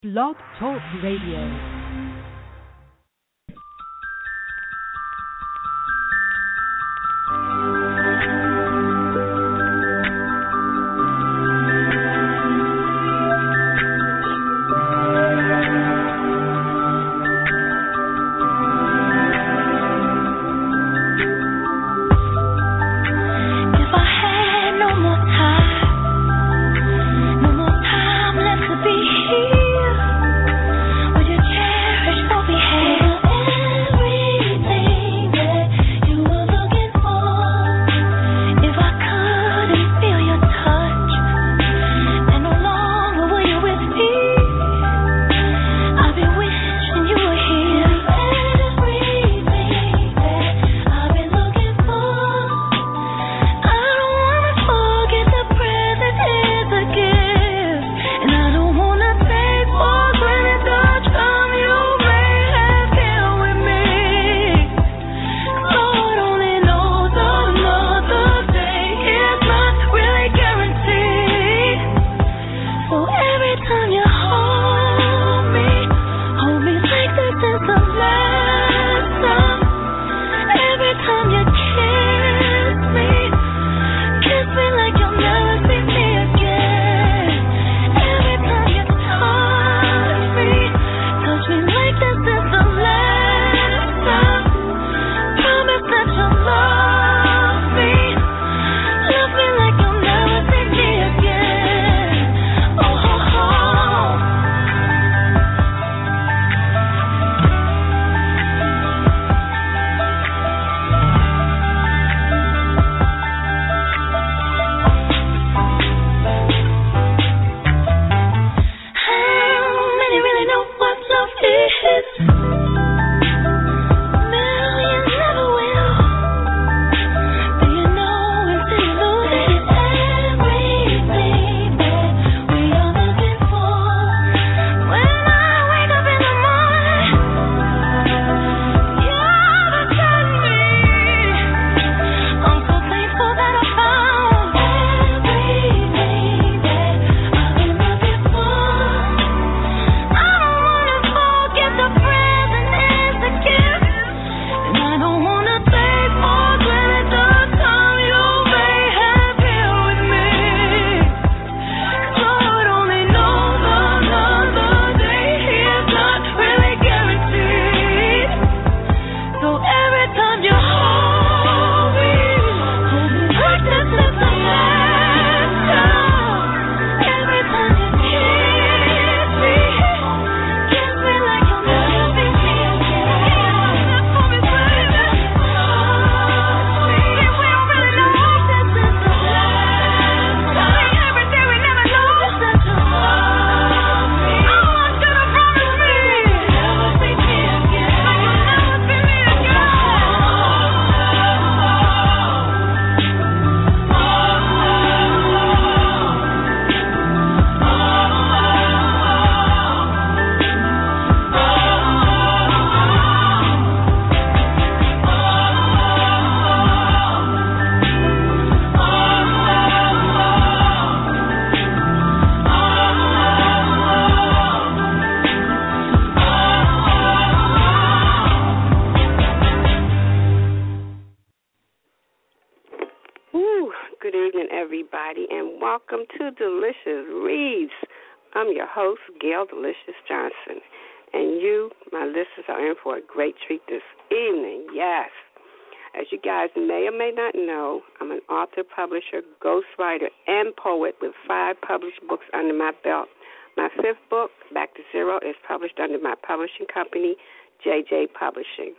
Blog Talk Radio. Welcome to Delicious Reads. I'm your host, Gail Delicious Johnson, and you, my listeners, are in for a great treat this evening. Yes, as you guys may or may not know, I'm an author, publisher, ghostwriter, and poet with 5 published books under my belt. My 5th book, Back to Zero, is published under my publishing company, JJ Publishing.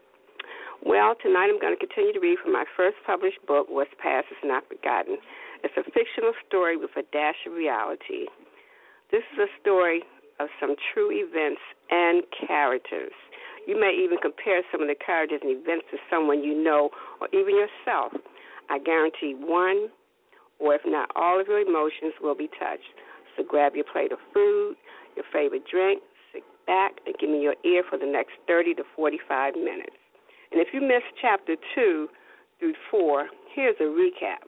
Well, tonight I'm going to continue to read from my first published book, What's Past Is Not Forgotten. It's a fictional story with a dash of reality. This is a story of some true events and characters. You may even compare some of the characters and events to someone you know or even yourself. I guarantee one, or if not all of your emotions will be touched. So grab your plate of food, your favorite drink, sit back, and give me your ear for the next 30 to 45 minutes. And if you missed chapter 2 through 4, here's a recap.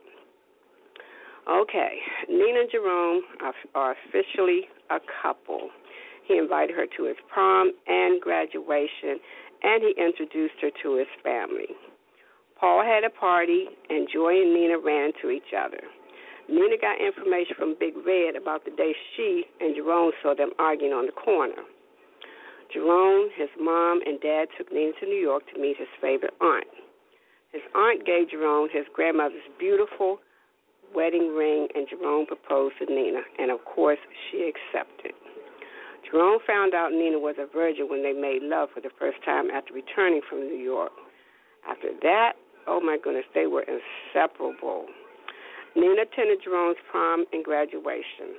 Okay, Nina and Jerome are officially a couple. He invited her to his prom and graduation, and he introduced her to his family. Paul had a party, and Joy and Nina ran into each other. Nina got information from Big Red about the day she and Jerome saw them arguing on the corner. Jerome, his mom, and dad took Nina to New York to meet his favorite aunt. His aunt gave Jerome his grandmother's beautiful wedding ring, and Jerome proposed to Nina, and of course she accepted. Jerome found out Nina was a virgin when they made love for the first time after returning from New York. After that, oh my goodness, they were inseparable. Nina attended Jerome's prom and graduation.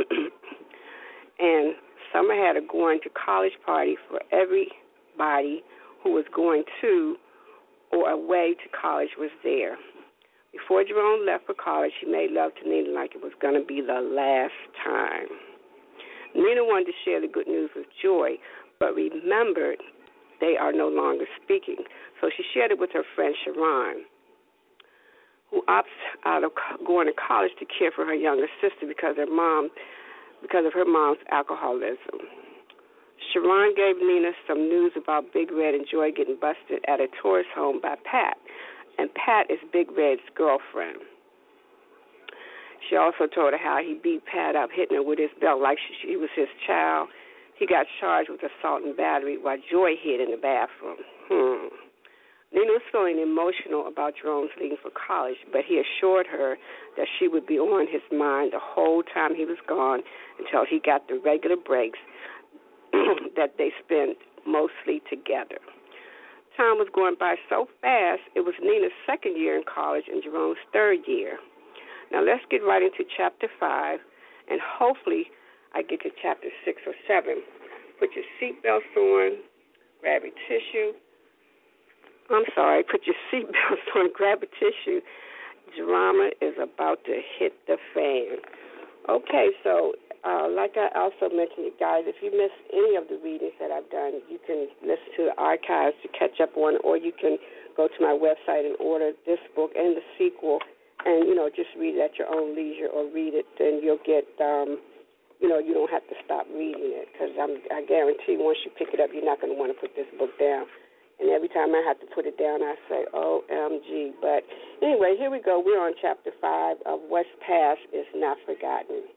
And Summer had a going to college party for everybody who was going to or away to college was there. Before Jerome left for college, he made love to Nina like it was going to be the last time. Nina wanted to share the good news with Joy, but remembered they are no longer speaking. So she shared it with her friend Sharon, who opts out of going to college to care for her younger sister because of her mom's alcoholism. Sharon gave Nina some news about Big Red and Joy getting busted at a tourist home by Pat, and Pat is Big Red's girlfriend. She also told her how he beat Pat up, hitting her with his belt like she was his child. He got charged with assault and battery while Joy hid in the bathroom. Nina was feeling emotional about Jerome's leaving for college, but he assured her that she would be on his mind the whole time he was gone until he got the regular breaks that they spent mostly together. Time was going by so fast, it was Nina's second year in college and Jerome's third year. Now let's get right into Chapter 5, and hopefully I get to Chapter 6 or 7. Put your seatbelts on, grab your tissue. Put your seatbelts on, grab a tissue. Drama is about to hit the fan. Okay, so like I also mentioned, you guys, if you missed any of the readings that I've done, you can listen to the archives to catch up on, or you can go to my website and order this book and the sequel, and, just read it at your own leisure, or read it, and you'll get, you don't have to stop reading it, because I guarantee once you pick it up, you're not going to want to put this book down. And every time I have to put it down, I say, OMG. But anyway, here we go. We're on Chapter 5 of What's Past is Not Forgotten.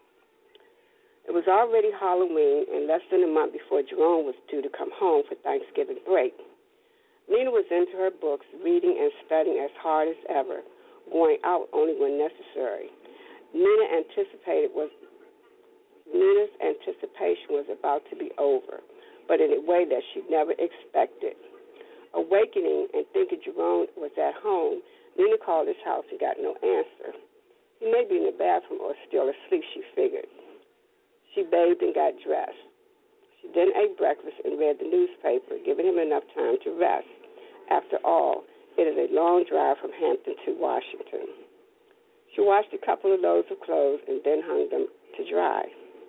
It was already Halloween and less than a month before Jerome was due to come home for Thanksgiving break. Nina was into her books, reading and studying as hard as ever, going out only when necessary. Nina's anticipation was about to be over, but in a way that she never expected. Awakening and thinking Jerome was at home, Nina called his house and got no answer. He may be in the bathroom or still asleep, she figured. She bathed and got dressed. She then ate breakfast and read the newspaper, giving him enough time to rest. After all, it is a long drive from Hampton to Washington. She washed a couple of loads of clothes and then hung them to dry.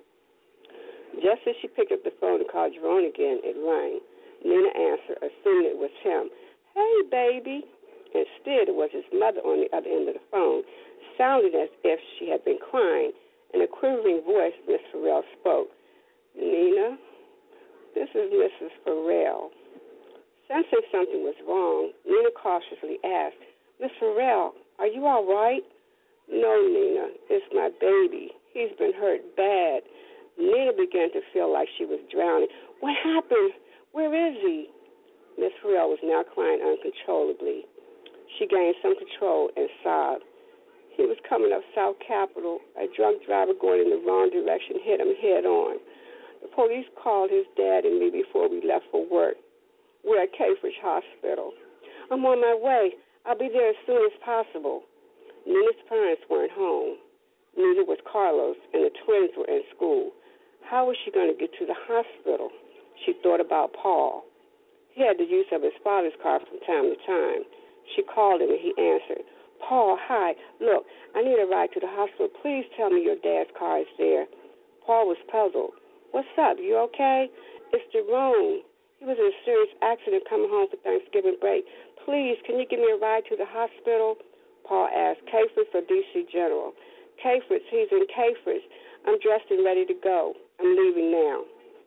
Just as she picked up the phone to call Jerome again, it rang. Nina answered, assuming it was him. Hey, baby. Instead, it was his mother on the other end of the phone, sounding as if she had been crying. In a quivering voice, Miss Farrell spoke. Nina, this is Mrs. Farrell. Sensing something was wrong, Nina cautiously asked, Miss Farrell, are you all right? No, Nina, it's my baby. He's been hurt bad. Nina began to feel like she was drowning. What happened? Where is he? Miss Farrell was now crying uncontrollably. She gained some control and sobbed. He was coming up South Capitol. A drunk driver going in the wrong direction hit him head on. The police called his dad and me before we left for work. We're at Cambridge Hospital. I'm on my way. I'll be there as soon as possible. Nina's parents weren't home. Neither was Carlos, and the twins were in school. How was she going to get to the hospital? She thought about Paul. He had the use of his father's car from time to time. She called him, and he answered. Paul, hi. Look, I need a ride to the hospital. Please tell me your dad's car is there. Paul was puzzled. What's up? You okay? It's Jerome. He was in a serious accident coming home for Thanksgiving break. Please, can you give me a ride to the hospital? Paul asked, Cafritz or D.C. General? Cafritz, he's in Cafritz. I'm dressed and ready to go. I'm leaving now.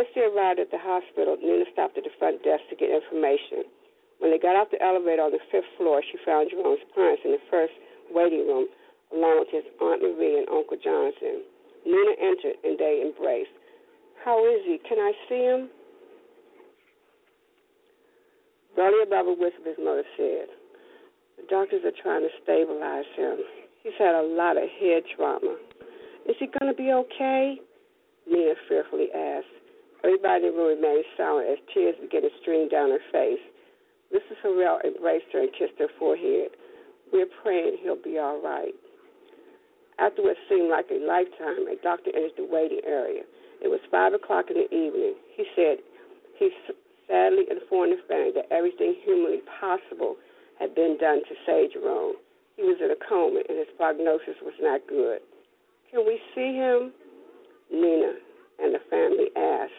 Once they arrived at the hospital, Nina stopped at the front desk to get information. When they got out the elevator on the 5th floor, she found Jerome's parents in the first waiting room, along with his Aunt Marie and Uncle Jonathan. Nina entered, and they embraced. "How is he? Can I see him?" Barely above a whisper, his mother said, "The doctors are trying to stabilize him. He's had a lot of head trauma. Is he going to be okay?" Nina fearfully asked. Everybody in the room remained silent as tears began to stream down her face. Mrs. Harrell embraced her and kissed her forehead. "We're praying he'll be all right." After what seemed like a lifetime, a doctor entered the waiting area. It was 5 o'clock in the evening. He said he sadly informed the family that everything humanly possible had been done to save Jerome. He was in a coma, and his prognosis was not good. "Can we see him?" Nina and the family asked.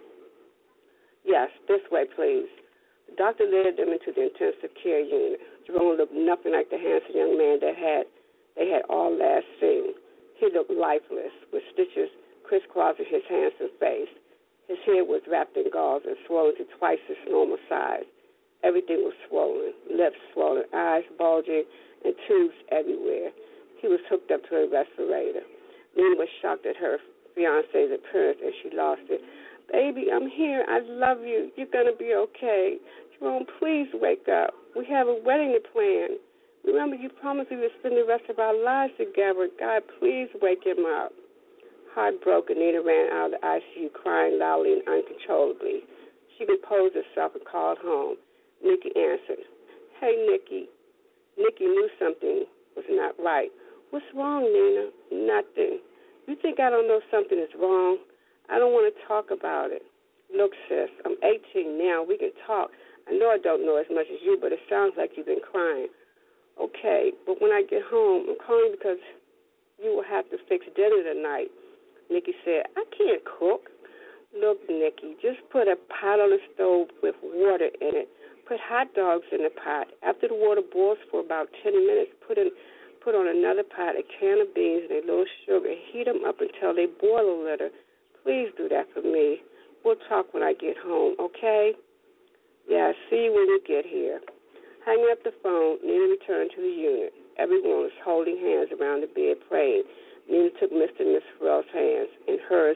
"Yes, this way, please." The doctor led them into the intensive care unit. Jerome looked nothing like the handsome young man that they had all last seen. He looked lifeless, with stitches crisscrossing his handsome face. His head was wrapped in gauze and swollen to twice its normal size. Everything was swollen, lips swollen, eyes bulging, and tubes everywhere. He was hooked up to a respirator. Nina was shocked at her fiancé's appearance, and she lost it. "Baby, I'm here. I love you. You're going to be okay. Jerome, please wake up. We have a wedding to plan. Remember, you promised we would spend the rest of our lives together. God, please wake him up." Heartbroken, Nina ran out of the ICU, crying loudly and uncontrollably. She composed herself and called home. Nikki answered. "Hey, Nikki." Nikki knew something was not right. "What's wrong, Nina?" "Nothing." "You think I don't know something is wrong?" "I don't want to talk about it." "Look, sis, I'm 18 now. We can talk. I know I don't know as much as you, but it sounds like you've been crying." "Okay, but when I get home, I'm calling because you will have to fix dinner tonight." Nikki said, "I can't cook." "Look, Nikki, just put a pot on the stove with water in it. Put hot dogs in the pot. After the water boils for about 10 minutes, put on another pot a can of beans and a little sugar. Heat them up until they boil a little. Please do that for me. We'll talk when I get home, okay?" "Yeah, I'll see you when you get here." Hanging up the phone, Nina returned to the unit. Everyone was holding hands around the bed praying. Nina took Mr. and Miss Farrell's hands in hers,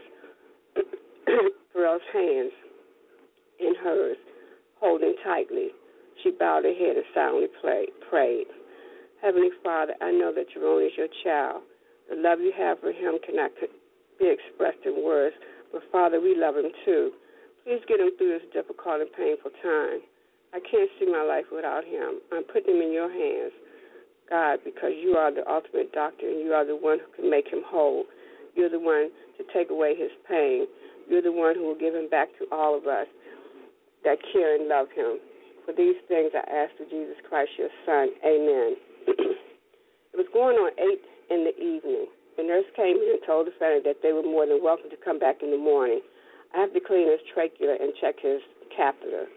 Farrell's hands in hers, holding tightly. She bowed her head and silently prayed. "Heavenly Father, I know that Jerome is your child. The love you have for him cannot be expressed in words, but Father, we love him too. Please get him through this difficult and painful time. I can't see my life without him. I'm putting him in your hands, God, because you are the ultimate doctor and you are the one who can make him whole. You're the one to take away his pain. You're the one who will give him back to all of us that care and love him. For these things I ask through Jesus Christ, your Son. Amen." It was going on 8 in the evening. The nurse came in and told the family that they were more than welcome to come back in the morning. I have to clean his trachea and check his catheter.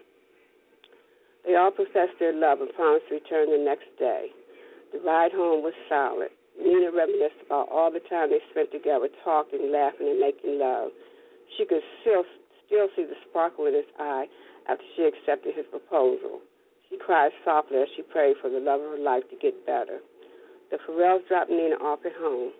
They all professed their love and promised to return the next day. The ride home was silent. Nina reminisced about all the time they spent together, talking, laughing, and making love. She could still see the sparkle in his eye after she accepted his proposal. She cried softly as she prayed for the love of her life to get better. The Farrells dropped Nina off at home.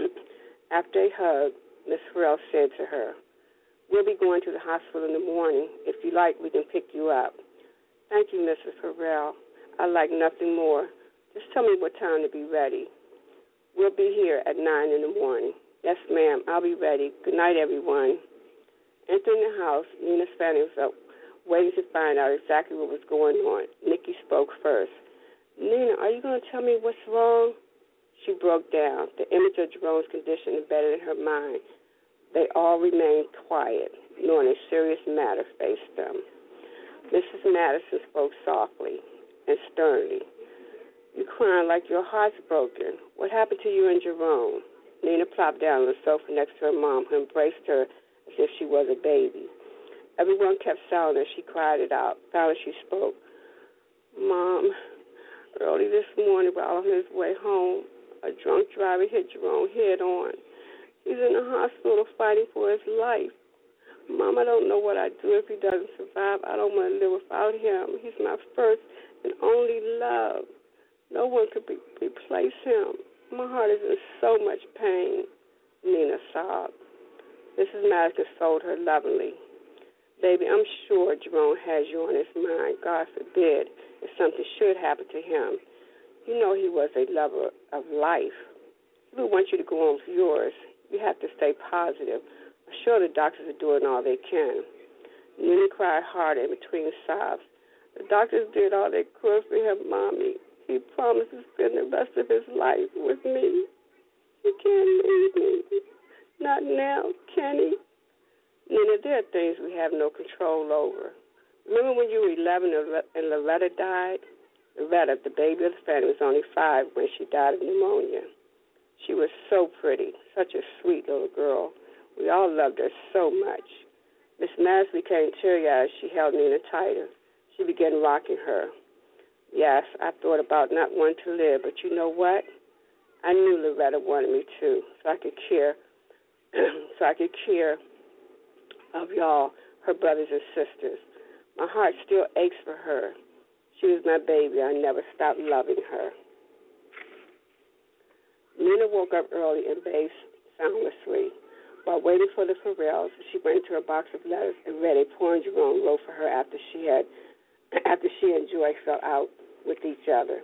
After a hug, Miss Farrell said to her, "We'll be going to the hospital in the morning. If you like, we can pick you up." "Thank you, Mrs. Farrell. I'd like nothing more. Just tell me what time to be ready." "We'll be here at 9 in the morning." "Yes, ma'am, I'll be ready. Good night, everyone." Entering the house, Nina's family was up, waiting to find out exactly what was going on. Nikki spoke first. "Nina, are you going to tell me what's wrong?" She broke down. The image of Jerome's condition embedded in her mind. They all remained quiet, knowing a serious matter faced them. Mrs. Madison spoke softly and sternly. "You're crying like your heart's broken. What happened to you and Jerome?" Nina plopped down on the sofa next to her mom, who embraced her as if she was a baby. Everyone kept silent as she cried it out. Finally she spoke. "Mom, early this morning while on his way home, a drunk driver hit Jerome head on. He's in the hospital fighting for his life. Mom, I don't know what I'd do if he doesn't survive. I don't want to live without him. He's my first and only love. No one could replace him. My heart is in so much pain, Nina sobbed. Mrs. Maddox consoled her lovingly. Baby, I'm sure Jerome has you on his mind. God forbid if something should happen to him. You know he was a lover of life. He would want you to go on with yours. You have to stay positive. I'm sure the doctors are doing all they can. Nina cried hard in between sobs. The doctors did all they could for him, Mommy. He promised to spend the rest of his life with me. He can't leave me. Not now, can he? Nina, there are things we have no control over. Remember when you were 11 and Loretta died? Loretta, the baby of the family, was only 5 when she died of pneumonia. She was so pretty, such a sweet little girl. We all loved her so much. Miss Maddox became teary-eyed as she held Nina tighter. She began rocking her. Yes, I thought about not wanting to live, but you know what? I knew Loretta wanted me to, so I could care of y'all, her brothers and sisters. My heart still aches for her. She was my baby. I never stopped loving her. Nina woke up early and bathed soundlessly. While waiting for the Farrells, she went into her box of letters and read a poem Jerome wrote for her after she and Joy fell out with each other.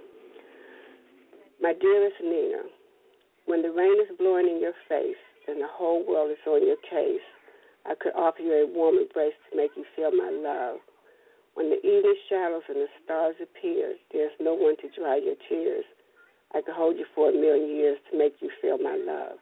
My dearest Nina, when the rain is blowing in your face and the whole world is on your case, I could offer you a warm embrace to make you feel my love. When the evening shadows and the stars appear, there's no one to dry your tears. I could hold you for 1,000,000 years to make you feel my love.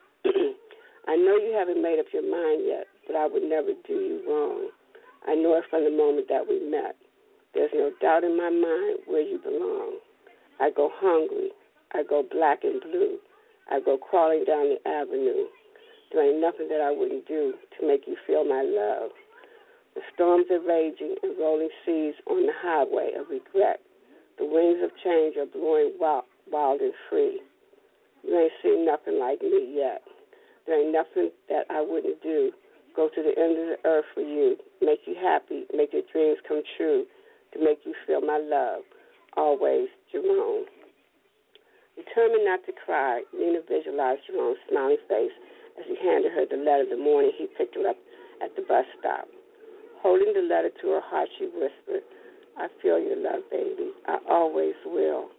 I know you haven't made up your mind yet, but I would never do you wrong. I know it from the moment that we met. There's no doubt in my mind where you belong. I go hungry. I go black and blue. I go crawling down the avenue. There ain't nothing that I wouldn't do to make you feel my love. The storms are raging and rolling seas on the highway of regret. The winds of change are blowing wild and free. You ain't seen nothing like me yet. There ain't nothing that I wouldn't do. Go to the end of the earth for you, make you happy, make your dreams come true, to make you feel my love. Always, Jerome. Determined not to cry, Nina visualized Jerome's smiling face as he handed her the letter the morning he picked her up at the bus stop. Holding the letter to her heart, she whispered, I feel your love, baby. I always will.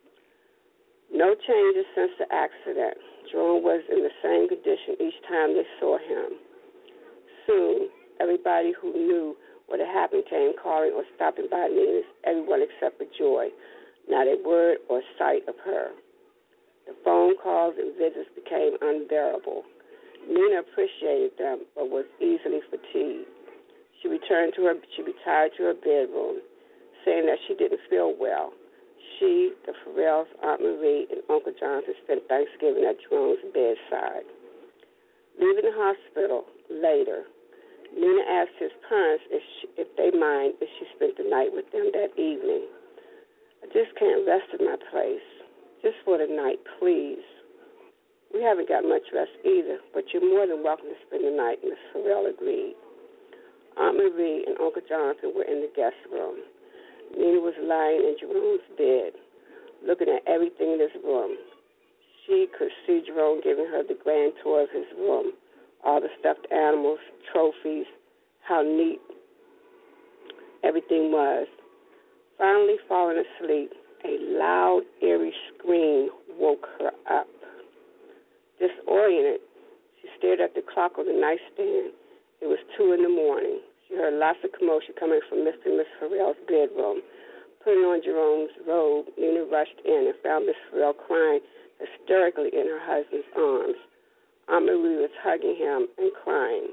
No changes since the accident. Jerome was in the same condition each time they saw him. Soon, everybody who knew what had happened came calling or stopping by Nina's, everyone except for Joy. Not a word or sight of her. The phone calls and visits became unbearable. Nina appreciated them, but was easily fatigued. She retired to her bedroom, saying that she didn't feel well. She, the Farrells, Aunt Marie, and Uncle Jonathan spent Thanksgiving at Jerome's bedside. Leaving the hospital later, Nina asked his parents if they mind if she spent the night with them that evening. I just can't rest in my place. Just for the night, please. We haven't got much rest either, but you're more than welcome to spend the night, Miss Farrell agreed. Aunt Marie and Uncle Jonathan were in the guest room. Nina was lying in Jerome's bed, looking at everything in his room. She could see Jerome giving her the grand tour of his room, all the stuffed animals, trophies, how neat everything was. Finally falling asleep, a loud, eerie scream woke her up. Disoriented, she stared at the clock on the nightstand. It was 2 a.m. She heard lots of commotion coming from Mr. and Miss Farrell's bedroom. Putting on Jerome's robe, Nina rushed in and found Miss Farrell crying hysterically in her husband's arms. Aunt Marie was hugging him and crying.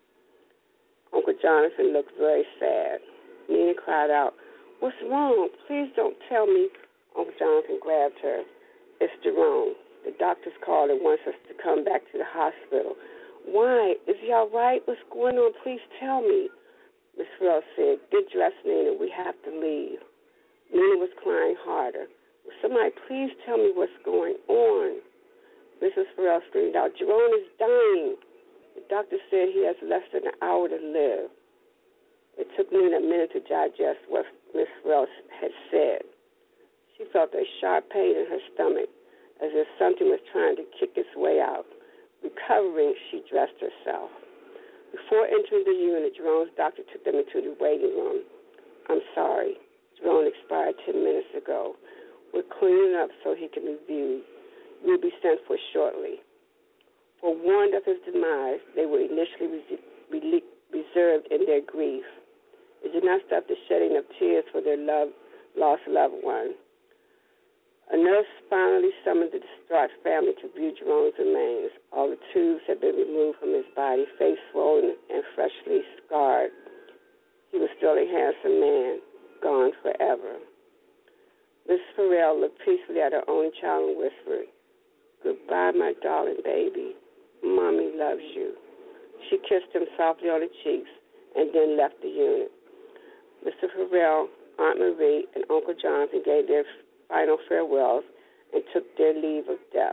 Uncle Jonathan looked very sad. Nina cried out, "What's wrong? Please don't tell me." Uncle Jonathan grabbed her. "It's Jerome. The doctor's called and wants us to come back to the hospital." "Why? Is he all right? What's going on? Please tell me." Miss Farrell said, "Get dressed, Nina. We have to leave." Nina was crying harder. "Will somebody please tell me what's going on?" Mrs. Farrell screamed out, "Jerome is dying." The doctor said he has less than an hour to live. It took Nina a minute to digest what Miss Farrell had said. She felt a sharp pain in her stomach, as if something was trying to kick its way out. Recovering, she dressed herself. Before entering the unit, Jerome's doctor took them into the waiting room. I'm sorry. Jerome expired 10 minutes ago. We're cleaning up so he can be viewed. You'll be sent for shortly. Forewarned of his demise, they were initially reserved in their grief. It did not stop the shedding of tears for their lost loved one. A nurse finally summoned the distraught family to view Jerome's remains. All the tubes had been removed from his body, face swollen and freshly scarred. He was still a handsome man, gone forever. Miss Farrell looked peacefully at her only child and whispered, "Goodbye, my darling baby. Mommy loves you." She kissed him softly on the cheeks and then left the unit. Mr. Farrell, Aunt Marie, and Uncle Jonathan gave their final farewells and took their leave of death.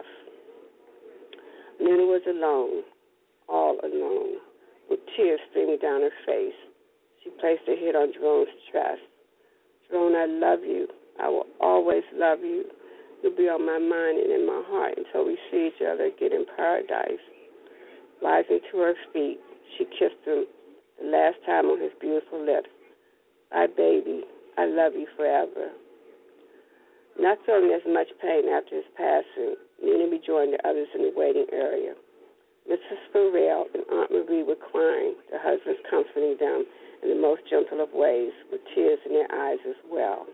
Nina was alone, all alone, with tears streaming down her face. She placed her head on Jerome's chest. "Jerome, I love you. I will always love you. You'll be on my mind and in my heart until we see each other again in paradise." Rising to her feet, she kissed him the last time on his beautiful lips. "Bye, baby. I love you forever." Not feeling as much pain after his passing, Nina rejoined the others in the waiting area. Mrs. Farrell and Aunt Marie were crying, their husbands comforting them in the most gentle of ways, with tears in their eyes as well.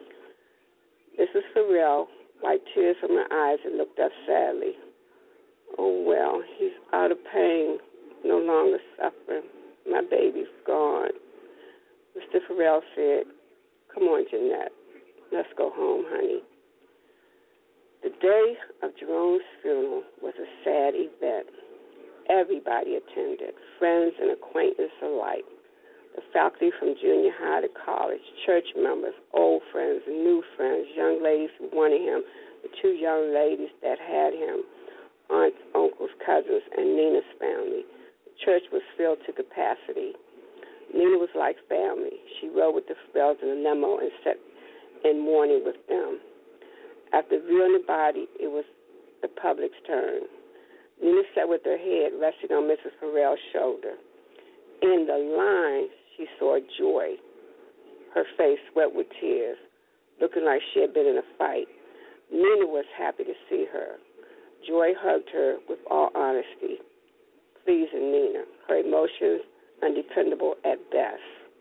Mrs. Farrell wiped tears from her eyes and looked up sadly. "Oh, well, he's out of pain, no longer suffering. My baby's gone." Mr. Farrell said, "Come on, Jeanette. Let's go home, honey." The day of Jerome's funeral was a sad event. Everybody attended, friends and acquaintances alike. The faculty from junior high to college, church members, old friends and new friends, young ladies who wanted him, the two young ladies that had him, aunts, uncles, cousins, and Nina's family. The church was filled to capacity. Nina was like family. She rode with the Farrells in a limo and sat in mourning with them. After viewing the body, it was the public's turn. Nina sat with her head resting on Mrs. Farrell's shoulder. In the line, she saw Joy, her face wet with tears, looking like she had been in a fight. Nina was happy to see her. Joy hugged her with all honesty, pleasing Nina, her emotions undependable at best.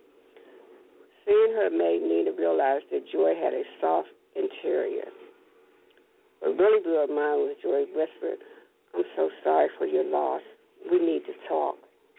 Seeing her made Nina realize that Joy had a soft interior. What really blew her mind was Joy whispered, "I'm so sorry for your loss. We need to talk."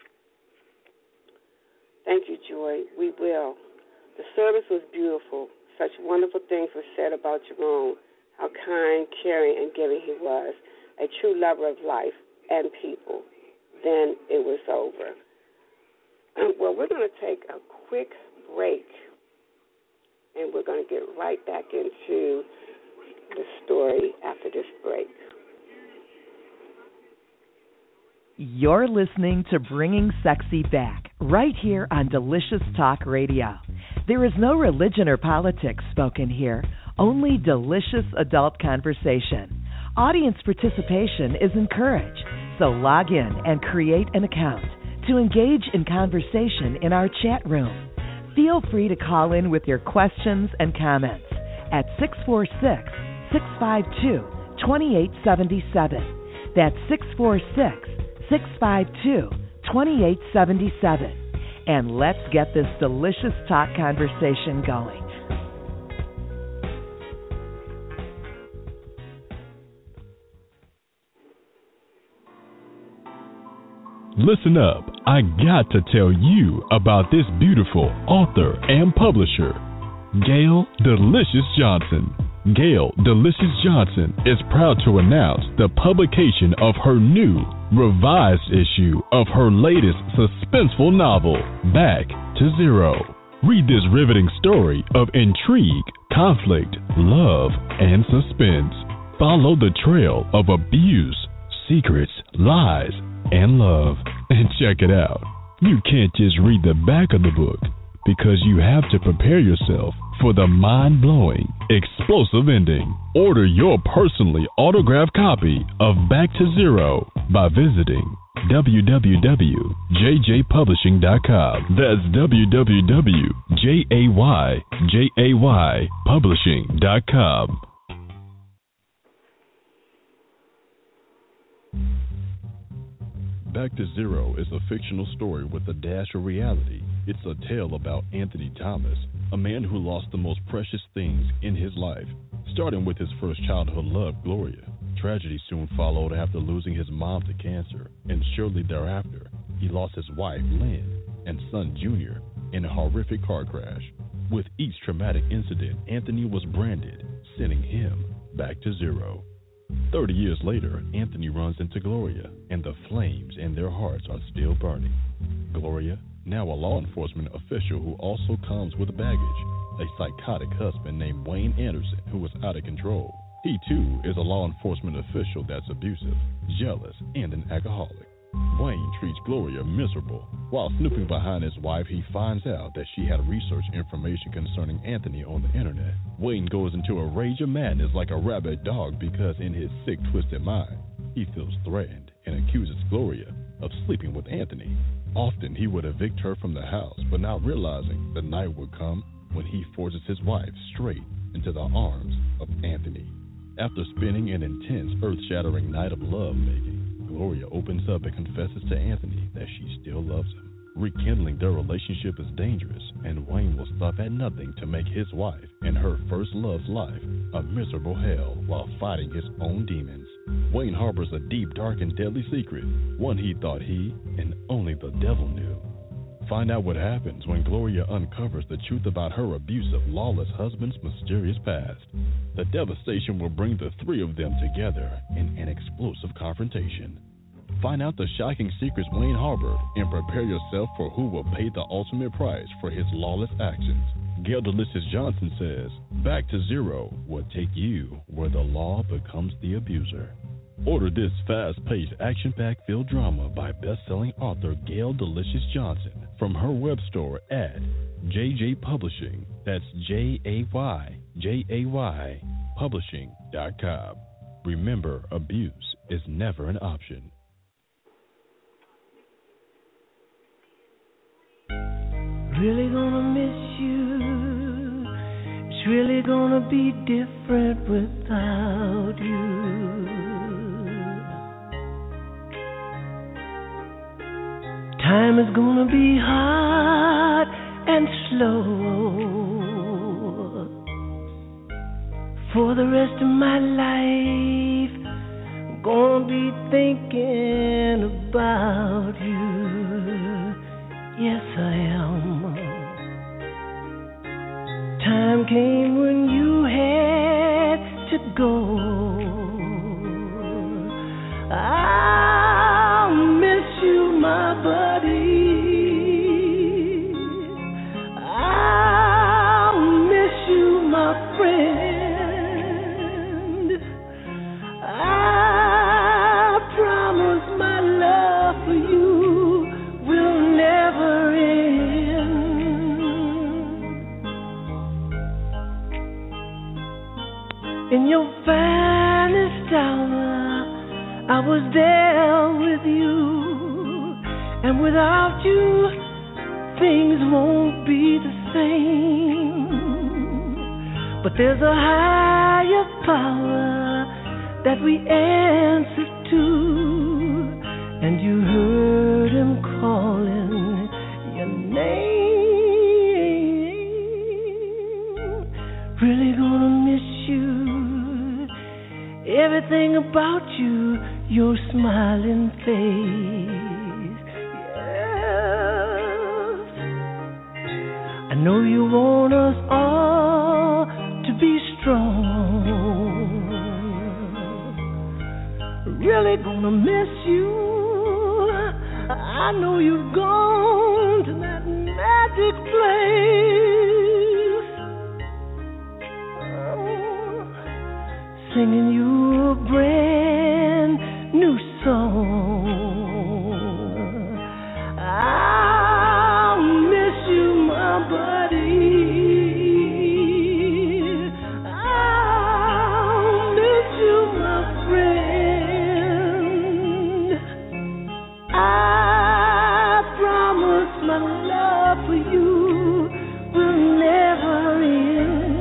"Thank you, Joy. We will." The service was beautiful. Such wonderful things were said about Jerome, how kind, caring, and giving he was, a true lover of life and people. Then it was over. Well, we're going to take a quick break, and we're going to get right back into the story after this break. You're listening to Bringing Sexy Back, right here on Delicious Talk Radio. There is no religion or politics spoken here, only delicious adult conversation. Audience participation is encouraged, so log in and create an account to engage in conversation in our chat room. Feel free to call in with your questions and comments at 646-652-2877. That's 646-652-2877. And let's get this delicious talk conversation going. Listen up. I got to tell you about this beautiful author and publisher, Gail Delicious Johnson. Gail Delicious Johnson is proud to announce the publication of her new, revised issue of her latest suspenseful novel, Back to Zero. Read this riveting story of intrigue, conflict, love, and suspense. Follow the trail of abuse, secrets, lies, and love. And check it out. You can't just read the back of the book because you have to prepare yourself for the mind-blowing, explosive ending. Order your personally autographed copy of Back to Zero by visiting www.jaypublishing.com. That's www.jaypublishing.com. Back to Zero is a fictional story with a dash of reality. It's a tale about Anthony Thomas, a man who lost the most precious things in his life, starting with his first childhood love, Gloria. Tragedy soon followed after losing his mom to cancer, and shortly thereafter, he lost his wife, Lynn, and son, Junior, in a horrific car crash. With each traumatic incident, Anthony was branded, sending him back to zero. 30 years later, Anthony runs into Gloria, and the flames in their hearts are still burning. Gloria, now a law enforcement official who also comes with baggage, a psychotic husband named Wayne Anderson who is out of control. He, too, is a law enforcement official that's abusive, jealous, and an alcoholic. Wayne treats Gloria miserable. While snooping behind his wife, he finds out that she had researched information concerning Anthony on the internet. Wayne goes into a rage of madness like a rabid dog because in his sick, twisted mind, he feels threatened and accuses Gloria of sleeping with Anthony. Often he would evict her from the house, but not realizing the night would come when he forces his wife straight into the arms of Anthony. After spending an intense, earth-shattering night of love-making, Gloria opens up and confesses to Anthony that she still loves him. Rekindling their relationship is dangerous, and Wayne will stop at nothing to make his wife and her first love's life a miserable hell while fighting his own demons. Wayne harbors a deep, dark, and deadly secret, one he thought he and only the devil knew. Find out what happens when Gloria uncovers the truth about her abusive, lawless husband's mysterious past. The devastation will bring the three of them together in an explosive confrontation. Find out the shocking secrets Wayne harbored and prepare yourself for who will pay the ultimate price for his lawless actions. Gail Delicious Johnson says, Back to Zero will take you where the law becomes the abuser. Order this fast-paced, action-packed field drama by best-selling author Gail Delicious Johnson from her web store at JJ Publishing. That's JAYJAY Publishing.com. Remember, abuse is never an option. Really gonna miss you. It's really gonna be different without you. Time is gonna be hard and slow. For the rest of my life, I'm gonna be thinking about you. Yes, I am. Time came when you had to go. I'll miss you, my buddy. I'll miss you, my friend. I promise my love for you will never end. In your finest hour, I was there with you. And without you, things won't be the same. But there's a higher power that we answer to, and you heard him calling your name. Really gonna miss you. Everything about you, your smiling face. Yes, I know you want us all to be strong. Really gonna miss you. I know you've gone to that magic place, singing you a brand new song. my love for you will never end.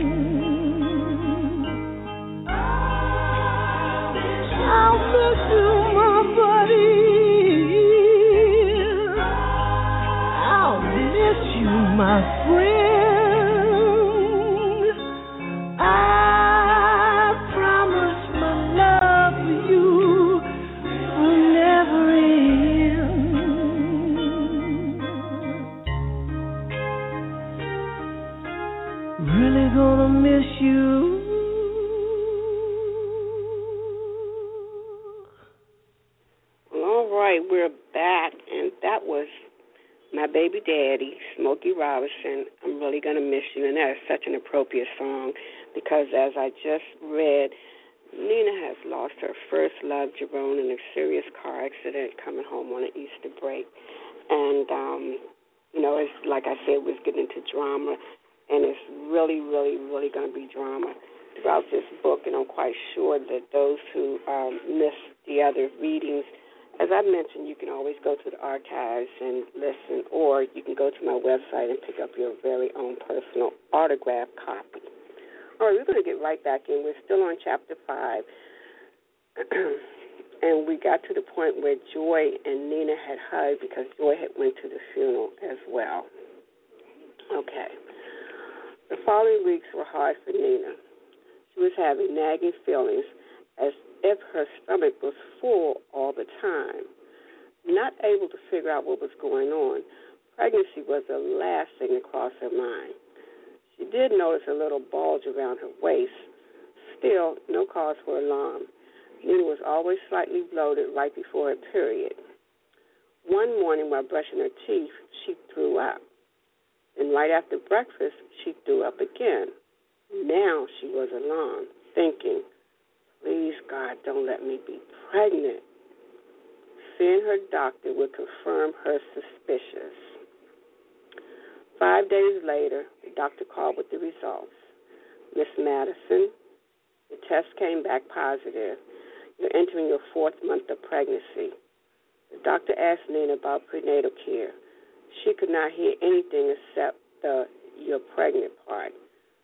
I'll miss you, my buddy. I'll miss you, my friend. I promise my love for you will never end. Really gonna miss you. All right, we're back, and that was my baby daddy, Smokey Robinson. I'm really going to miss you, and that is such an appropriate song because, as I just read, Nina has lost her first love, Jerome, in a serious car accident coming home on an Easter break. And, it's like I said, we're getting into drama, and it's really, really, really going to be drama throughout this book, and I'm quite sure that those who missed the other readings, as I mentioned, you can always go to the archives and listen, or you can go to my website and pick up your very own personal autograph copy. All right, we're going to get right back in. We're still on Chapter 5, and we got to the point where Joy and Nina had hugged because Joy had went to the funeral as well. Okay. The following weeks were hard for Nina. She was having nagging feelings as if her stomach was full all the time. Not able to figure out what was going on, pregnancy was the last thing to cross her mind. She did notice a little bulge around her waist. Still, no cause for alarm. Nina was always slightly bloated right before her period. One morning while brushing her teeth, she threw up. And right after breakfast, she threw up again. Now she was alarmed, thinking, please, God, don't let me be pregnant. Seeing her doctor would confirm her suspicions. 5 days later, the doctor called with the results. Miss Madison, the test came back positive. You're entering your 4th month of pregnancy. The doctor asked Nina about prenatal care. She could not hear anything except the "you're pregnant" part.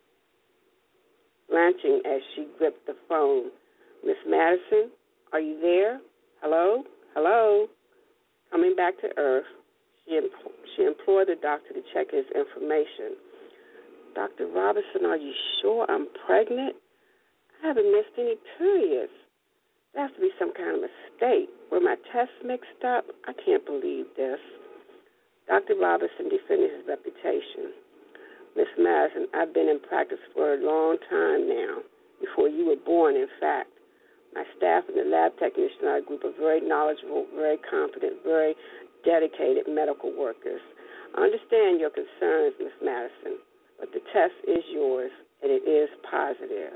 Blanching as she gripped the phone. Miss Madison, are you there? Hello? Hello? Coming back to earth, she implored the doctor to check his information. Dr. Robinson, are you sure I'm pregnant? I haven't missed any periods. There has to be some kind of mistake. Were my tests mixed up? I can't believe this. Dr. Robinson defended his reputation. Miss Madison, I've been in practice for a long time now, before you were born, in fact. My staff and the lab technician are a group of very knowledgeable, very competent, very dedicated medical workers. I understand your concerns, Miss Madison, but the test is yours, and it is positive.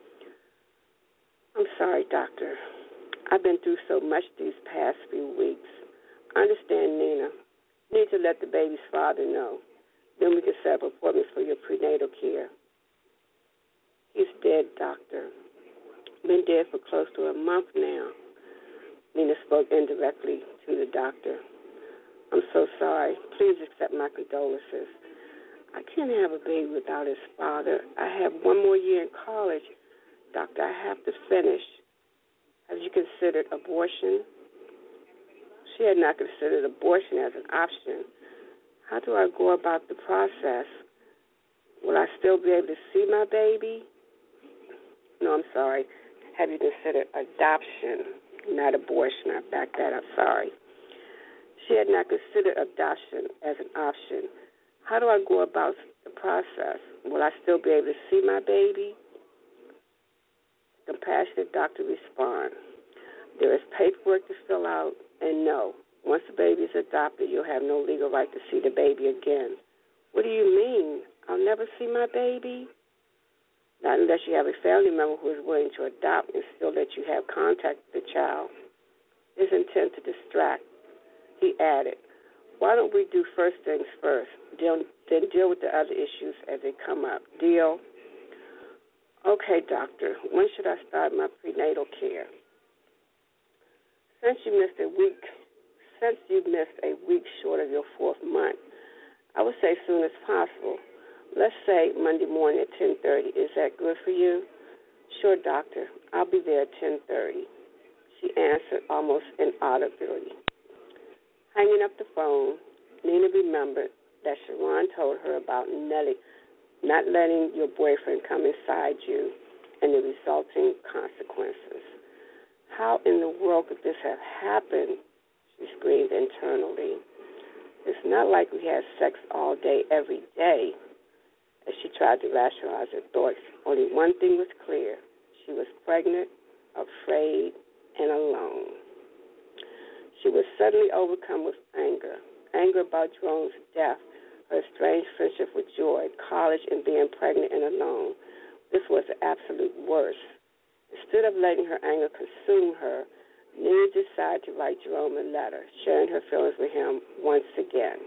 I'm sorry, Doctor. I've been through so much these past few weeks. I understand, Nina. You need to let the baby's father know. Then we can set up appointments for your prenatal care. He's dead, Doctor. Been dead for close to a month now. Nina spoke indirectly to the doctor. I'm so sorry. Please accept my condolences. I can't have a baby without his father. I have one more year in college. Doctor, I have to finish. Have you considered abortion? She had not considered abortion as an option. How do I go about the process? Will I still be able to see my baby? No, I'm sorry. Have you considered adoption, not abortion? I back that up, sorry. She had not considered adoption as an option. How do I go about the process? Will I still be able to see my baby? The compassionate doctor responded. There is paperwork to fill out, and no, once the baby is adopted, you'll have no legal right to see the baby again. What do you mean? I'll never see my baby? Not unless you have a family member who is willing to adopt and still let you have contact with the child. His intent to distract. He added, why don't we do first things first, then deal with the other issues as they come up. Deal? Okay, doctor, when should I start my prenatal care? Since you missed a week since you missed a week short of your 4th month, I would say as soon as possible. Let's say Monday morning at 10:30. Is that good for you? Sure, doctor. I'll be there at 10:30. She answered almost inaudibly. Hanging up the phone, Nina remembered that Sharon told her about Nellie not letting your boyfriend come inside you and the resulting consequences. How in the world could this have happened? She screamed internally. It's not like we had sex all day, every day. As she tried to rationalize her thoughts, only one thing was clear. She was pregnant, afraid, and alone. She was suddenly overcome with anger. Anger about Jerome's death, her strange friendship with Joy, college, and being pregnant and alone. This was the absolute worst. Instead of letting her anger consume her, Nina decided to write Jerome a letter, sharing her feelings with him once again.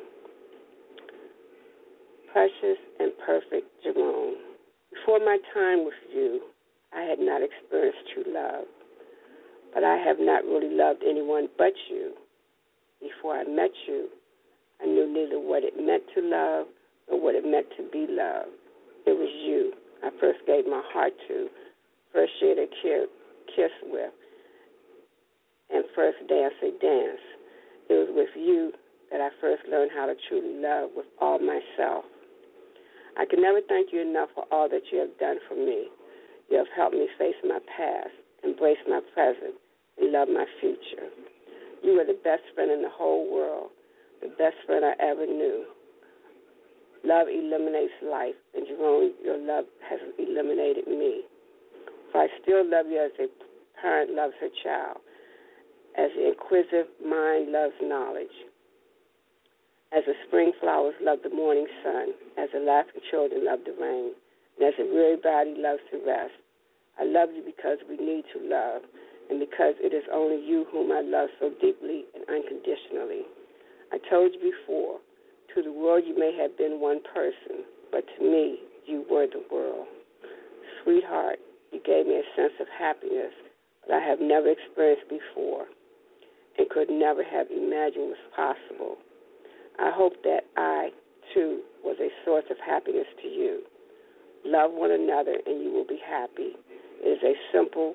Precious and perfect Jerome, before my time with you, I had not experienced true love, but I have not really loved anyone but you. Before I met you, I knew neither what it meant to love nor what it meant to be loved. It was you I first gave my heart to, first shared a kiss with, and first danced a dance. It was with you that I first learned how to truly love with all myself. I can never thank you enough for all that you have done for me. You have helped me face my past, embrace my present, and love my future. You are the best friend in the whole world, the best friend I ever knew. Love eliminates life, and Jerome, your love has eliminated me. For I still love you as a parent loves her child, as the inquisitive mind loves knowledge, as the spring flowers love the morning sun, as the laughing children love the rain, and as the weary body loves to rest. I love you because we need to love, and because it is only you whom I love so deeply and unconditionally. I told you before, to the world you may have been one person, but to me you were the world. Sweetheart, you gave me a sense of happiness that I have never experienced before and could never have imagined was possible. I hope that I, too, was a source of happiness to you. Love one another and you will be happy. It's as simple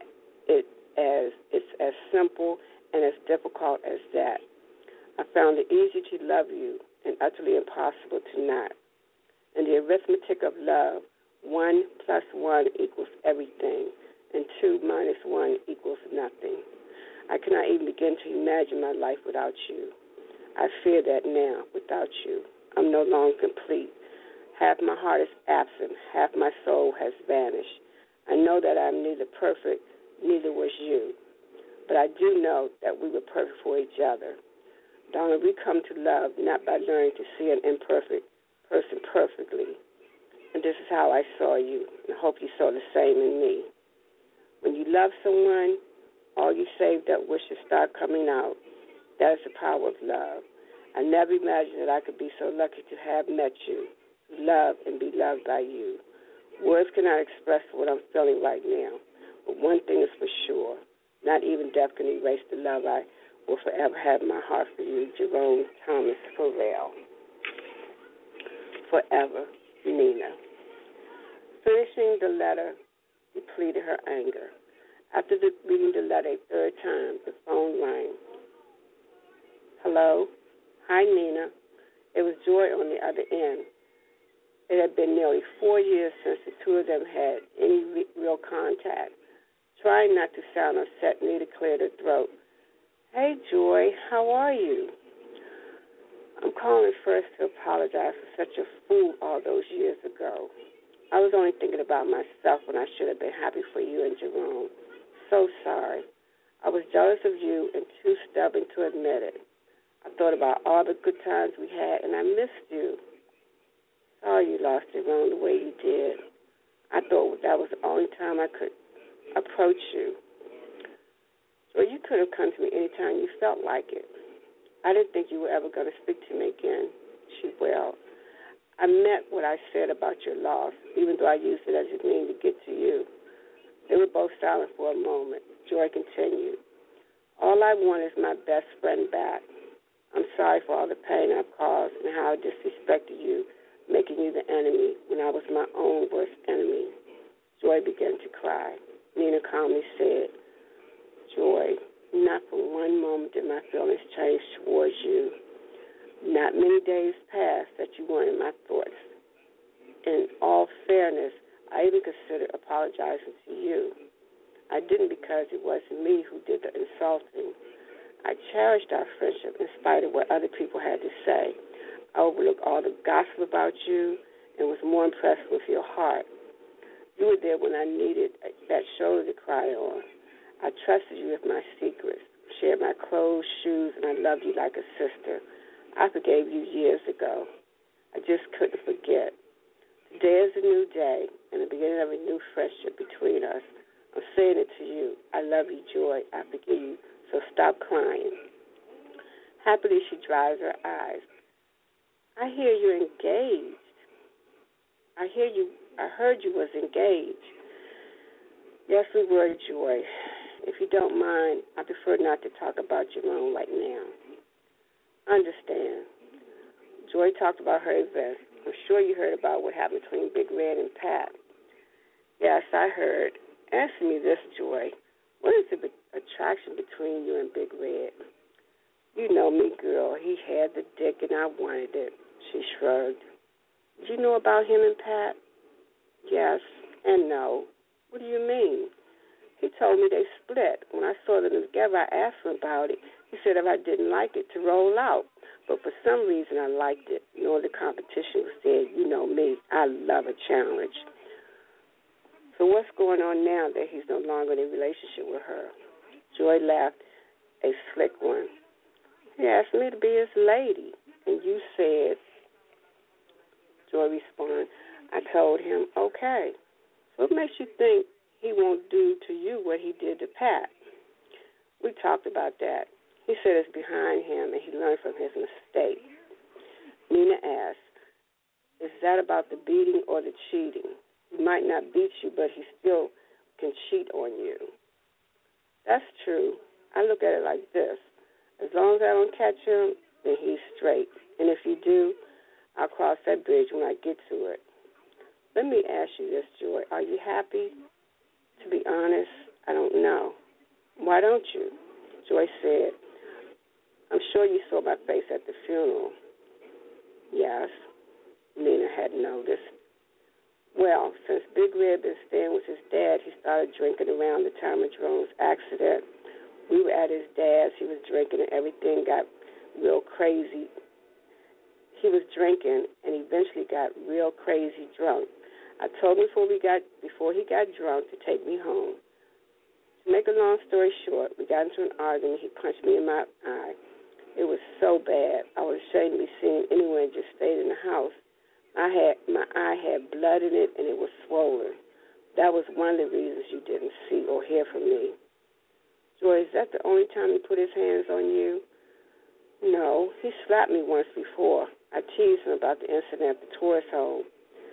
and as difficult as that. I found it easy to love you and utterly impossible to not. In the arithmetic of love, 1 plus 1 equals everything, and 2 minus 1 equals nothing. I cannot even begin to imagine my life without you. I fear that now, without you, I'm no longer complete. Half my heart is absent, half my soul has vanished. I know that I'm neither perfect, neither was you. But I do know that we were perfect for each other. Darling, we come to love not by learning to see an imperfect person perfectly. And this is how I saw you, and I hope you saw the same in me. When you love someone, all you saved up wishes start coming out. That is the power of love. I never imagined that I could be so lucky to have met you, to love and be loved by you. Words cannot express what I'm feeling right now, but one thing is for sure. Not even death can erase the love I will forever have in my heart for you, Jerome Thomas Farrell. Forever, Nina. Finishing the letter depleted her anger. After reading the letter a third time, the phone rang. Hello? Hi, Nina. It was Joy on the other end. It had been nearly 4 years since the two of them had any real contact. Trying not to sound upset, Nina cleared her throat. Hey, Joy, how are you? I'm calling first to apologize for such a fool all those years ago. I was only thinking about myself when I should have been happy for you and Jerome. So sorry. I was jealous of you and too stubborn to admit it. I thought about all the good times we had, and I missed you. Sorry you lost Jerome the way you did. I thought that was the only time I could approach you. Or you could have come to me anytime you felt like it. I didn't think you were ever going to speak to me again. She wailed. I meant what I said about your loss, even though I used it as a means to get to you. They were both silent for a moment. Joy continued. All I want is my best friend back. I'm sorry for all the pain I've caused and how I disrespected you, making you the enemy when I was my own worst enemy. Joy began to cry. Nina calmly said, Joy, not for one moment did my feelings change towards you. Not many days passed that you weren't in my thoughts. In all fairness, I even considered apologizing to you. I didn't because it wasn't me who did the insulting. I cherished our friendship in spite of what other people had to say. I overlooked all the gossip about you and was more impressed with your heart. You were there when I needed that shoulder to cry on. I trusted you with my secrets, shared my clothes, shoes, and I loved you like a sister. I forgave you years ago. I just couldn't forget. Today is a new day and the beginning of a new friendship between us. I'm saying it to you. I love you, Joy. I forgive you, so stop crying. Happily, she dries her eyes. I hear you're engaged. I heard you was engaged. Yes, we were, Joy. If you don't mind, I prefer not to talk about Jerome right now. Understand. Joy talked about her event. I'm sure you heard about what happened between Big Red and Pat. Yes, I heard. Answer me this, Joy. What is the attraction between you and Big Red? You know me, girl. He had the dick and I wanted it. She shrugged. Did you know about him and Pat? Yes and no. What do you mean? He told me they split. When I saw them together, I asked him about it. He said if I didn't like it, to roll out. But for some reason, I liked it. Knowing the competition was there, you know me. I love a challenge. So what's going on now that he's no longer in a relationship with her? Joy laughed, a slick one. He asked me to be his lady, and you said, Joy responded, I told him, okay. So what makes you think he won't do to you what he did to Pat? We talked about that. He said it's behind him, and he learned from his mistake. Nina asked, is that about the beating or the cheating? He might not beat you, but he still can cheat on you. That's true. I look at it like this. As long as I don't catch him, then he's straight. And if you do, I'll cross that bridge when I get to it. Let me ask you this, Joy. Are you happy? To be honest, I don't know. Why don't you? Joy said, I'm sure you saw my face at the funeral. Yes, Nina had noticed. Well, since Big Red been staying with his dad, he started drinking around the time of Jerome's accident. We were at his dad's. He was drinking and everything got real crazy. He was drinking and eventually got real crazy drunk. I told him before he got drunk to take me home. To make a long story short, we got into an argument. He punched me in my eye. It was so bad. I was ashamed to be seen anywhere and just stayed in the house. My eye had blood in it and it was swollen. That was one of the reasons you didn't see or hear from me. Joy, is that the only time he put his hands on you? No, he slapped me once before. I teased him about the incident at the tourist home.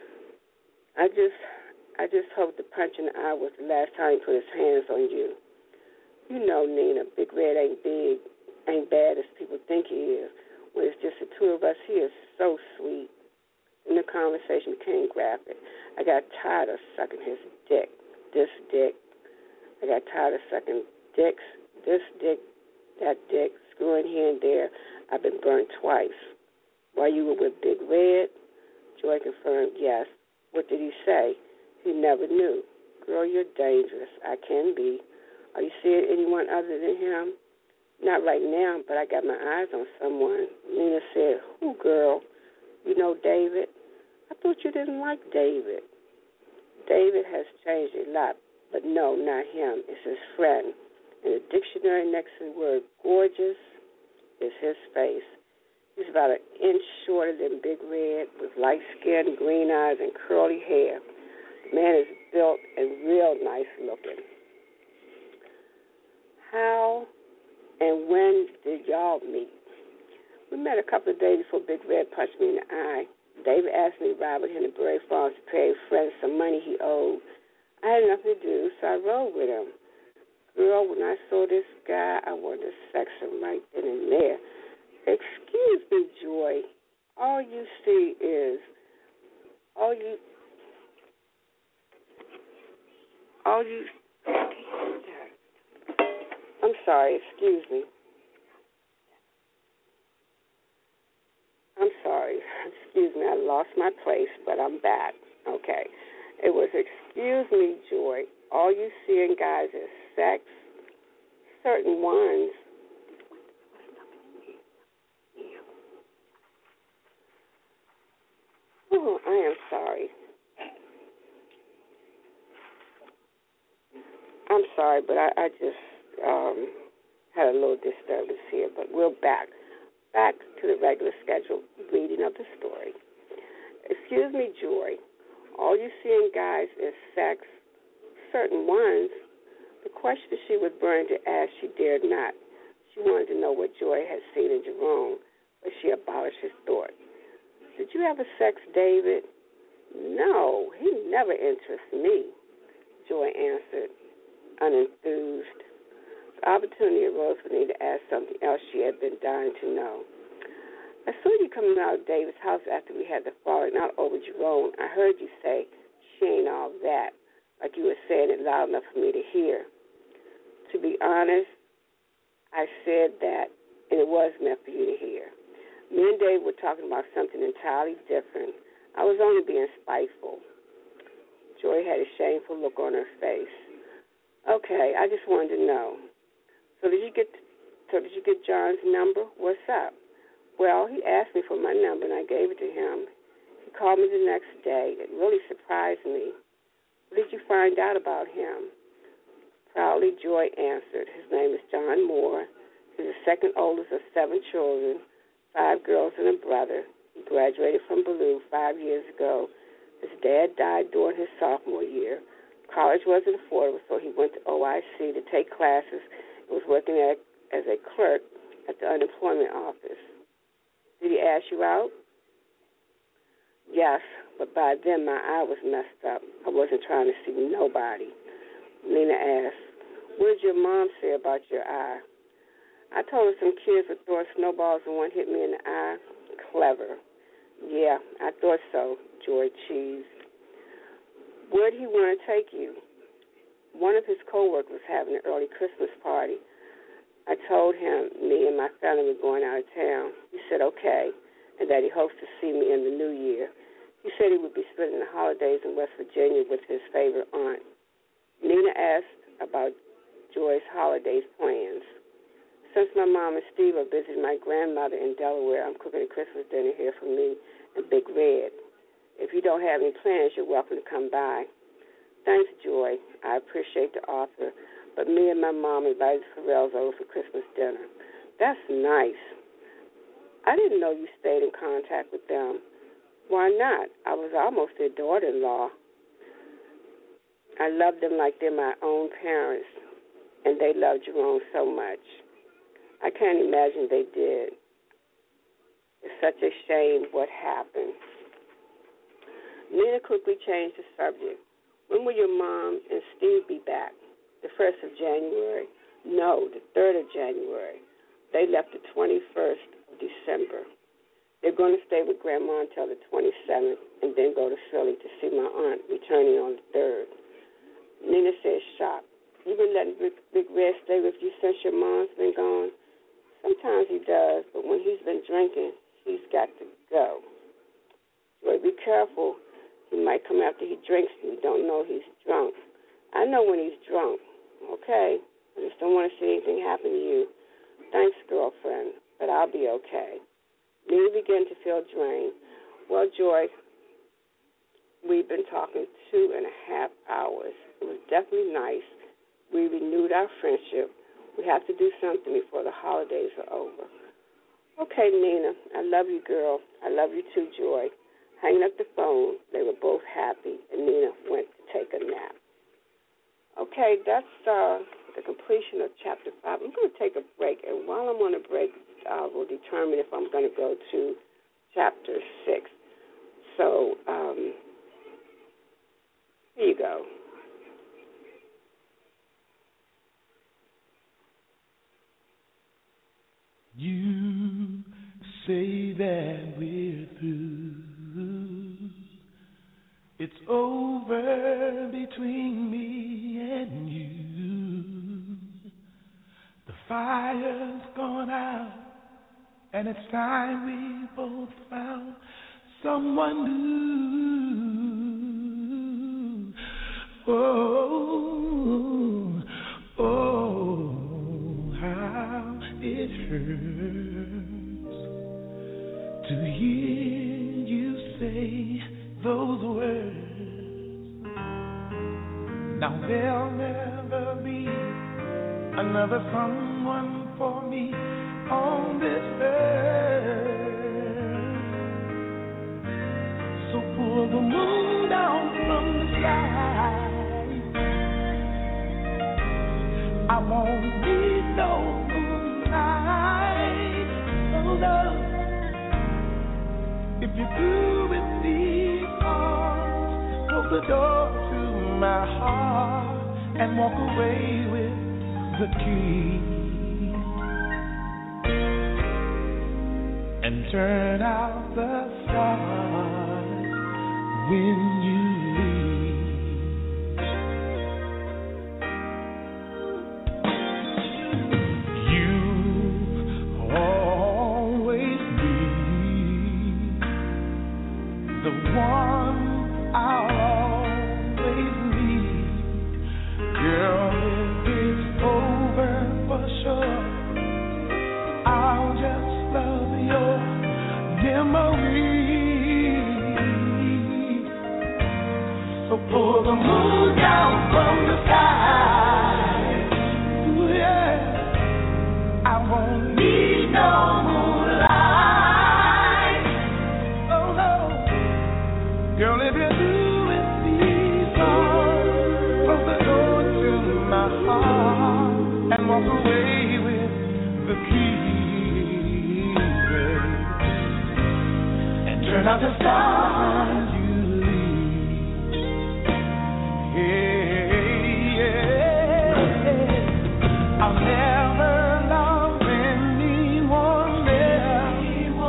I just hope the punch in the eye was the last time he put his hands on you. You know, Nina, Big Red ain't bad as people think he is. When it's just the two of us, he is so sweet. And the conversation became graphic. I got tired of sucking his dick, this dick. I got tired of sucking dicks, this dick, that dick, screwing here and there. I've been burned twice. While you were with Big Red, Joy confirmed, yes. What did he say? He never knew. Girl, you're dangerous. I can be. Are you seeing anyone other than him? Not right now, but I got my eyes on someone. Nina said, who, girl? You know David? I thought you didn't like David. David has changed a lot, but no, not him. It's his friend. In the dictionary next to the word gorgeous is his face. He's about an inch shorter than Big Red with light skin, green eyes, and curly hair. The man is built and real nice looking. How and when did y'all meet? We met a couple of days before Big Red punched me in the eye. David asked me to ride with him to Prairie Farms to pay a friend some money he owed. I had nothing to do, so I rode with him. girl, when I saw this guy, I wanted to sex him right then and there. Excuse me, Joy. All you see is, all you, I'm sorry, excuse me. I'm sorry, excuse me, I lost my place, but I'm back. Okay. It was, excuse me, Joy. All you see in guys is sex, certain ones. Oh, I am sorry. I'm sorry, but I just had a little disturbance here, but we're back. Back to the regular scheduled reading of the story. Excuse me, Joy. All you see in guys is sex, certain ones. The question she was burning to ask, she dared not. She wanted to know what Joy had seen in Jerome, but she abolished his thought. Did you ever sex David? No, he never interests me, Joy answered, unenthused. The opportunity arose for me to ask something else she had been dying to know. I saw you coming out of David's house after we had the falling out over Jerome. I heard you say, she ain't all that, like you were saying it loud enough for me to hear. To be honest, I said that, and it was meant for you to hear. Me and Dave were talking about something entirely different. I was only being spiteful. Joy had a shameful look on her face. Okay, I just wanted to know. So did you get John's number? What's up? Well, he asked me for my number, and I gave it to him. He called me the next day. It really surprised me. What did you find out about him? Proudly, Joy answered. His name is John Moore. He's the second oldest of 7 children, 5 girls and a brother. He graduated from Ballou 5 years ago. His dad died during his sophomore year. College wasn't affordable, so he went to OIC to take classes and was working as a clerk at the unemployment office. Did he ask you out? Yes, but by then my eye was messed up. I wasn't trying to see nobody. Nina asked, what did your mom say about your eye? I told her some kids would throw snowballs and one hit me in the eye. Clever. Yeah, I thought so, Joy cheesed. Where did he want to take you? One of his co-workers was having an early Christmas party. I told him me and my family were going out of town. He said okay, and that he hopes to see me in the new year. He said he would be spending the holidays in West Virginia with his favorite aunt. Nina asked about Joy's holidays plans. Since my mom and Steve are visiting my grandmother in Delaware, I'm cooking a Christmas dinner here for me and Big Red. If you don't have any plans, you're welcome to come by. Thanks, Joy. I appreciate the offer, but me and my mom invited the Farrells over for Christmas dinner. That's nice. I didn't know you stayed in contact with them. Why not? I was almost their daughter-in-law. I love them like they're my own parents, and they love Jerome so much. I can't imagine they did. It's such a shame what happened. Nina quickly changed the subject. When will your mom and Steve be back? The 1st of January? No, the 3rd of January. They left the 21st of December. They're going to stay with Grandma until the 27th and then go to Philly to see my aunt, returning on the 3rd. Nina said, shocked. You been letting Big Red stay with you since your mom's been gone? Sometimes he does, but when he's been drinking, he's got to go. Joy, be careful. He might come after he drinks and you don't know he's drunk. I know when he's drunk, okay? I just don't want to see anything happen to you. Thanks, girlfriend, but I'll be okay. Nina began to feel drained. Well, Joy, we've been talking 2.5 hours. It was definitely nice. We renewed our friendship. We have to do something before the holidays are over. Okay, Nina, I love you, girl. I love you too, Joy. Hanging up the phone, they were both happy, and Nina went to take a nap. Okay, that's the completion of Chapter 5. I'm going to take a break, and while I'm on a break, we'll determine if I'm going to go to Chapter 6. So, here you go. say that we're through. It's over between me and you. The fire's gone out, and it's time we both found someone new. Oh, oh, how it hurts to hear you say those words. Now there'll never be another someone for me on this earth. So pull the moon down from the sky. I won't need no moonlight. Oh no. If you're through with these arms, close the door to my heart and walk away with the key. And turn out the stars when you leave. You always be the one I'll always need. Girl, if it's over for sure, I'll just love your memory. So pull the moon down from the sky. Ooh, yeah. I won't need no moonlight. Oh no. Girl, if you're doing these songs, close the door to my heart and walk away with the key, babe. And turn out the stars you leave. Yeah, yeah. I'll never love anyone else.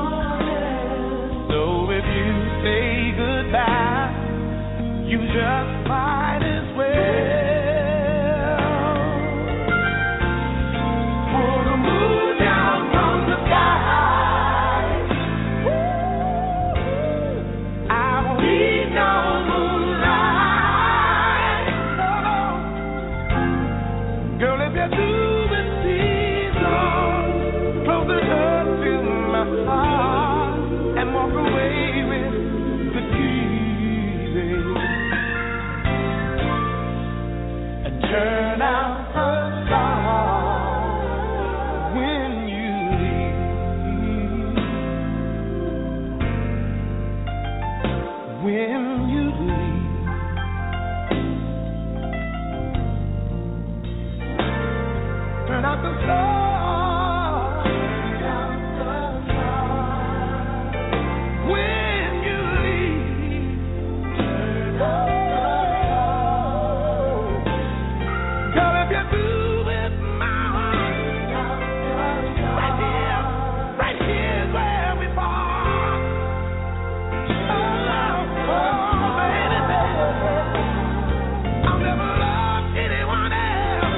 So if you say goodbye, you just might as well pull the moon down from the sky. I won't need no moonlight. No. Girl, if you're doing these songs, close the door to my heart and walk away with the key, baby. And turn out the stars when you leave. When you leave. Turn out the stars. When you leave. Girl, if you're through with my heart, right here is where we part. Oh, baby, I'll never love anyone else.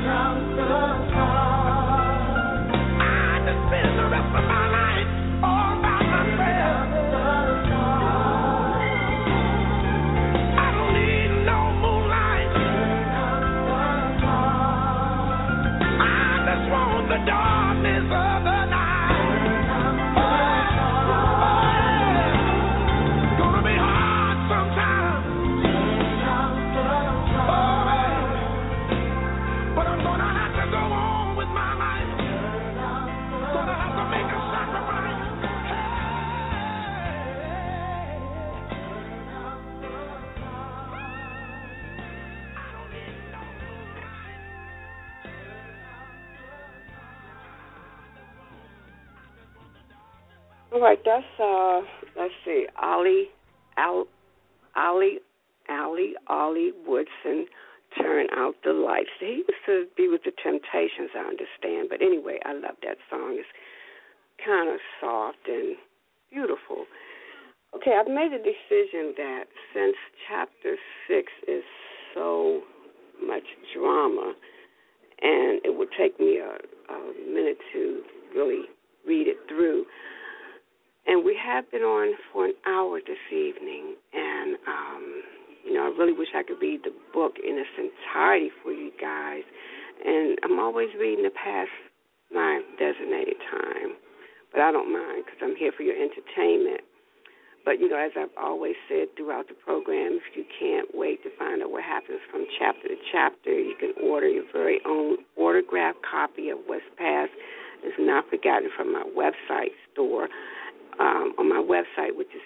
I just spend the rest of my life all by myself. I don't need no moonlight. I just want the darkness of the night. It's gonna be hard sometimes. But I'm gonna have to go on with my life. Gonna have to make a sacrifice. I don't need no moonlight. All right, that's let's see, Ollie Woodson, Turn Out the Lights. He used to be with the Temptations, I understand. But anyway, I love that song. It's kind of soft and beautiful. Okay, I've made a decision that since Chapter 6 is so much drama, and it would take me a minute to really read it through, and we have been on for an hour this evening, and I really wish I could read the book in its entirety for you guys, and I'm always reading it past my designated time, but I don't mind because I'm here for your entertainment. But, as I've always said throughout the program, if you can't wait to find out what happens from chapter to chapter, you can order your very own autographed copy of What's Past Is Not Forgotten from my website store, on my website, which is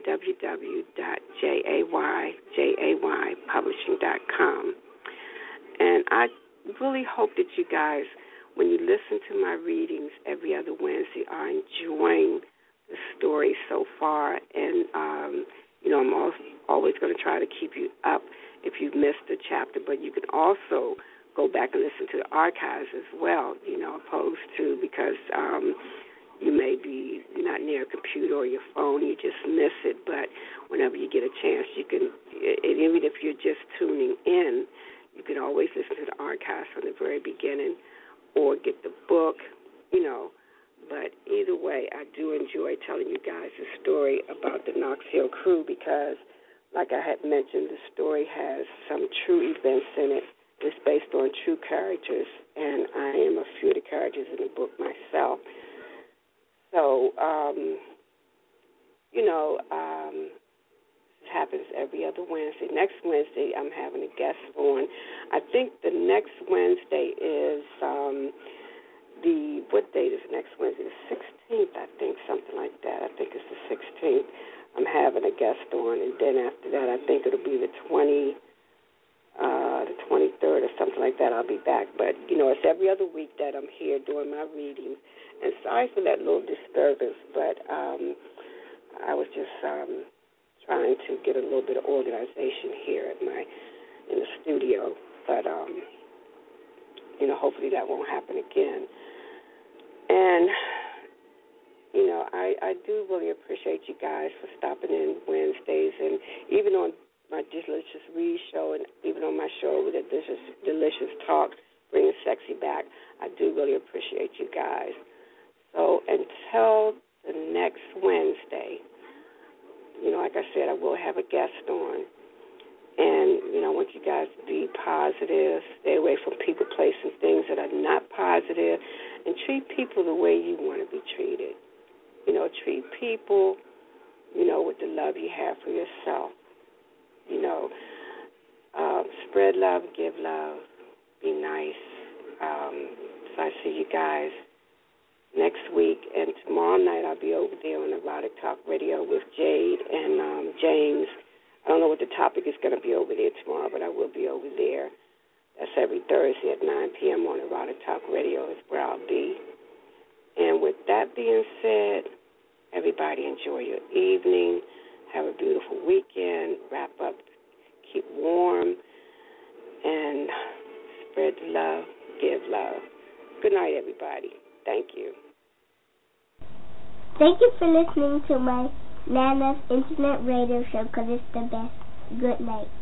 www.jaypublishing.com. And I really hope that you guys, when you listen to my readings every other Wednesday, are enjoying the story so far. And, I'm always going to try to keep you up if you've missed a chapter, but you can also go back and listen to the archives as well, opposed to because you may be not near a computer or your phone, you just miss it, but whenever you get a chance, you can, even if you're just tuning in, you can always listen to the archives from the very beginning or get the book, But either way, I do enjoy telling you guys the story about the Knox Hill Crew because, like I had mentioned, the story has some true events in it. It's based on true characters, and I am a few of the characters in the book myself. So, it happens every other Wednesday. Next Wednesday, I'm having a guest on. I think the next Wednesday is what date is next Wednesday? The 16th, I think, something like that. I think it's the 16th. I'm having a guest on, and then after that, I think it'll be the 23rd or something like that. I'll be back. But, it's every other week that I'm here doing my readings. And sorry for that little disturbance, but I was just trying to get a little bit of organization here in the studio. But, hopefully that won't happen again. And, I do really appreciate you guys for stopping in Wednesdays, and even on my Delicious Read show and even on my show with the Delicious Talk, Bringing Sexy Back, I do really appreciate you guys. So until the next Wednesday, like I said, I will have a guest on. And, I want you guys to be positive, stay away from people, places, and things that are not positive, and treat people the way you want to be treated. Treat people, with the love you have for yourself. Spread love, give love, be nice. So I see you guys next week, and tomorrow night I'll be over there on Erotic Talk Radio with Jade and James. I don't know what the topic is going to be over there tomorrow, but I will be over there. That's every Thursday at 9 p.m. on Erotic Talk Radio is where I'll be. And with that being said, everybody enjoy your evening. Have a beautiful weekend. Wrap up. Keep warm. And spread the love. Give love. Good night, everybody. Thank you. Thank you for listening to my Nana's Internet Radio Show because it's the best. Good night.